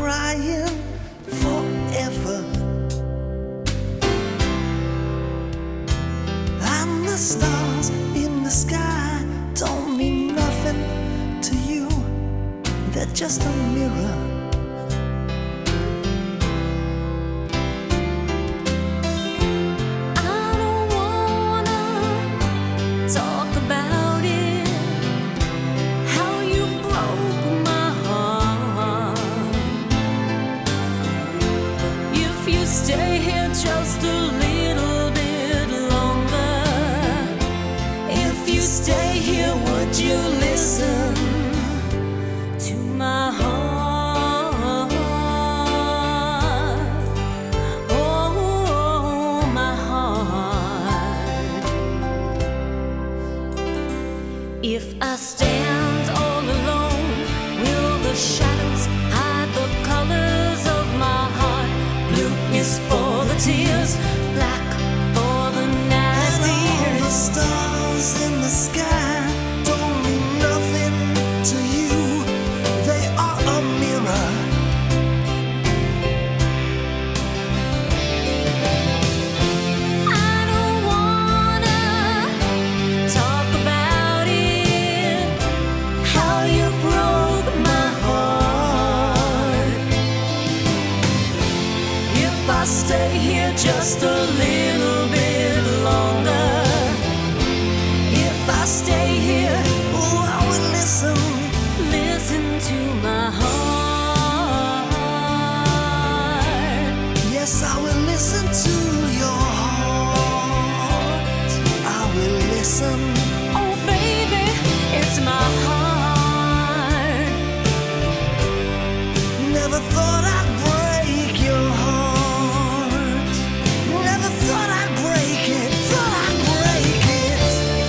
crying forever. And the stars in the sky don't mean nothing to you. They're just a mirror. Stay here just a little bit longer. If you stay here, would you listen to my heart? Oh, my heart. If I stand all alone, will the shadows hide the colors of my heart? Blue is for the tears, black for the night. And all the stars in the sky don't mean nothing to you. They are a mirror. I don't wanna talk about it, how you broke my heart. If I stay here just a little bit longer, if I stay here, Oh, I will listen. listen to my heart. Yes, I will listen to your heart. I will listen. Oh baby, it's my heart. Never thought I'd break your heart. Never thought I'd break it. Thought I'd break it.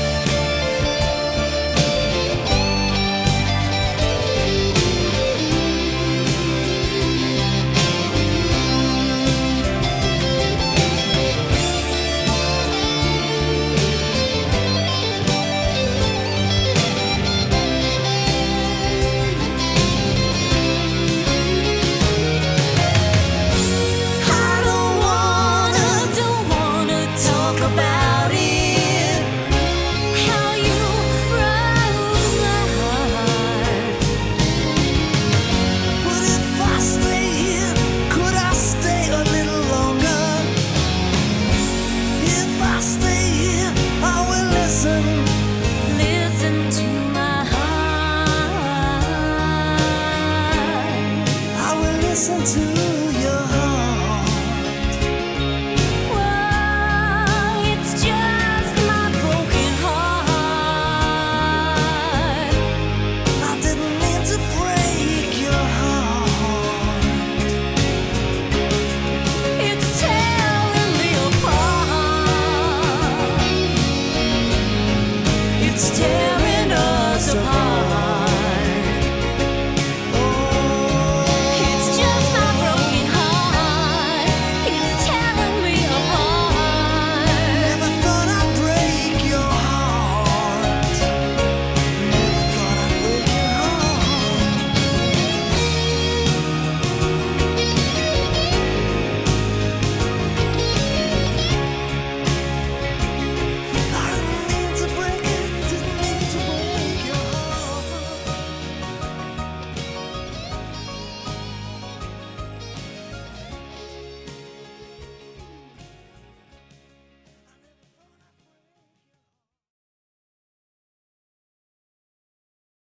I Don't wanna talk about it, how you broke my heart. But if I stay here, could I stay a little longer? If I stay here, I will listen. Listen to my heart. I will listen to